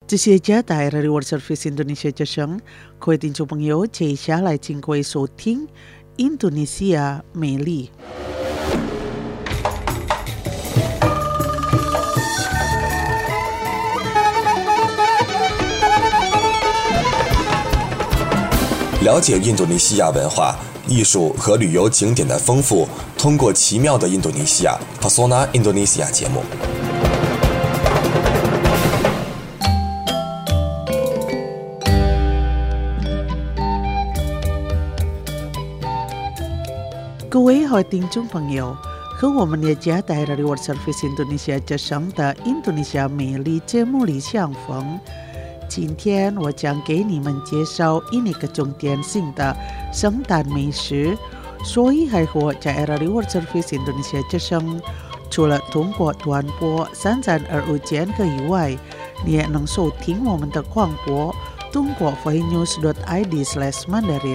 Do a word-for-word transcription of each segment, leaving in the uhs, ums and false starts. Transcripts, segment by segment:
这些家带来的 World Service Indonesia 之声，各位听众朋友，接下来请各位收听印度尼西亚美丽。 了解印度尼西亚文化、艺术和旅游景点的丰富，通过奇妙的印度尼西亚 Pesona Indonesia 节目。 各位好听众朋友，和我们也加带来 World Service Indonesia 之声的印度尼西亚美丽节目里相逢。今天我将给你们介绍一个重点性的圣诞美食，所以还和加带来 World Service Indonesia 之声，除了通过短波三三二五千赫以外，你也能收听我们的广播，通过 voinews dot i d slash mandarin。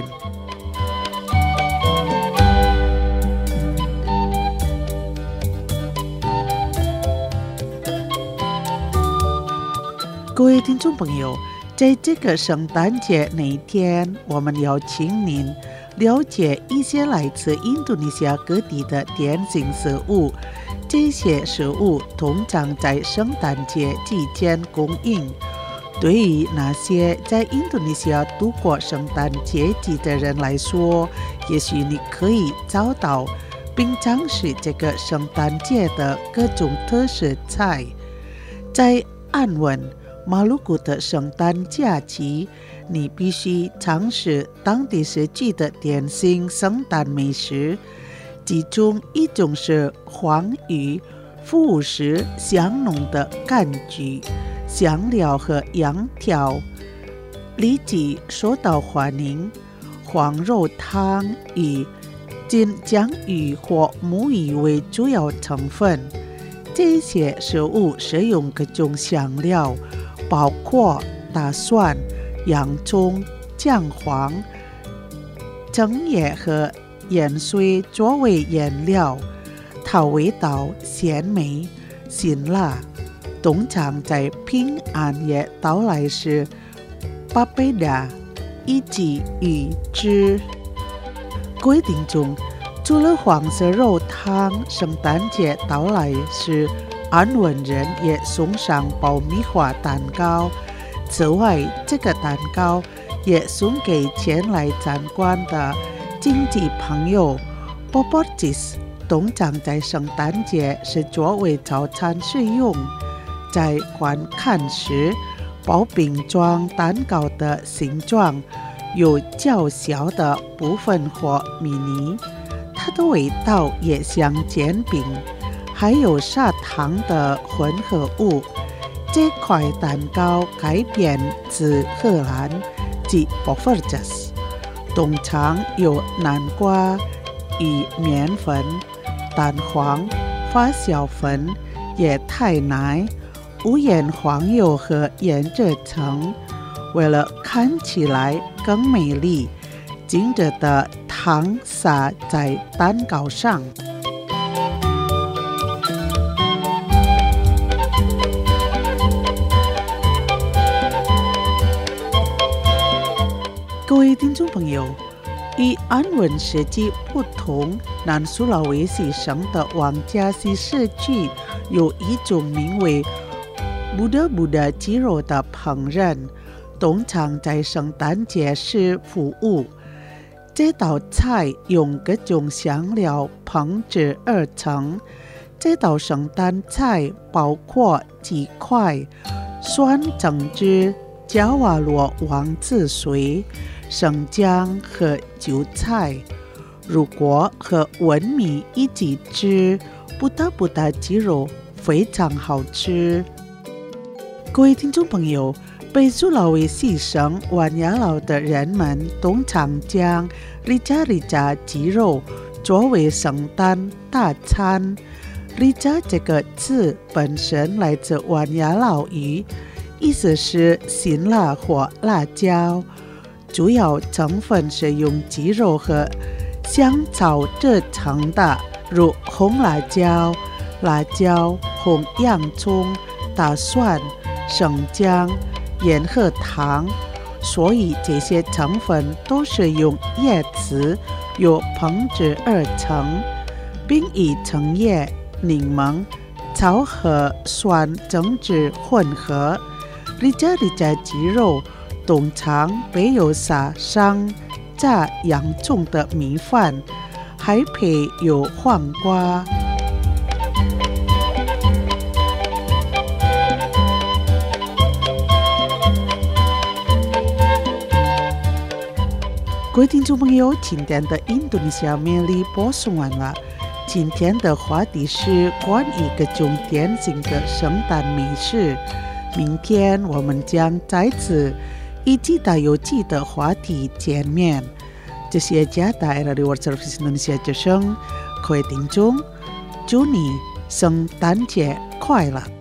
各位听众朋友，在这个圣诞节那一天，我们要请您了解一些来自印度尼西亚各地的典型食物。这些食物通常在圣诞节期间供应。对于那些在印度尼西亚度过圣诞节季的人来说，也许你可以找到并尝试这个圣诞节的各种特色菜。在安稳马鲁古的圣诞假期，你必须尝试当地时期的典型圣诞美食，其中一种是黄鱼、服务时香浓的柑橘、香料和羊条，立即受到欢迎。黄肉汤以金枪鱼或母鱼为主要成分，这些食物使用各种香料，包括大蒜、洋葱、姜黄、橙叶和盐水作为原料，它味道鲜美辛辣。通常在平安夜到来时，巴贝达以及鱼汁。各位听众，除了黄色肉汤，圣诞节到来时，安文人也送上爆米花蛋糕。此外，这个蛋糕也送给前来参观的亲戚朋友。Poporcis 通常在圣诞节是作为早餐使用。在观看时，薄饼状蛋糕的形状有较小的部分或迷你，它的味道也像煎饼，还有砂糖的混合物。这块蛋糕改编自荷兰及 Poverjas， 通常有南瓜与面粉、蛋黄、发酵粉、液态奶、无盐黄油和盐蔗层。为了看起来更美丽，精致的糖撒在蛋糕上。各位听众朋友，与安文时期不同，南苏拉威西省的王家西社区有一种名为布达布达鸡肉的烹饪，通常在圣诞节时服务。这道菜用各种香料烹制而成。这道圣诞菜包括鸡块、酸橙汁、加瓦罗王子水、生姜和韭菜。如果和文米一起吃，布达布达鸡肉非常好吃。各位听众朋友，北苏拉威西省万雅劳的人们通常将里加里加鸡肉作为圣诞大餐。里加这个字本身来自万雅劳语，意思是辛辣或辣椒。主要成分是用鸡肉和香草制成的，如红辣椒、辣椒、红洋葱、大蒜、生姜、 盐和糖，所以这些成分都是用叶子由硼质而成，并以橙叶、柠檬、草和酸增质混合。里这里在鸡肉通常配有撒上炸洋葱的米饭，还配有黄瓜。各位听众朋友，今天的印度尼西亚美丽播送完了。今天的话题是关于各种典型的圣诞美食。明天我们将再次以其他有趣的话题见面。这是加大 Radio World Service Indonesia 之声，各位听众，祝你圣诞节快乐！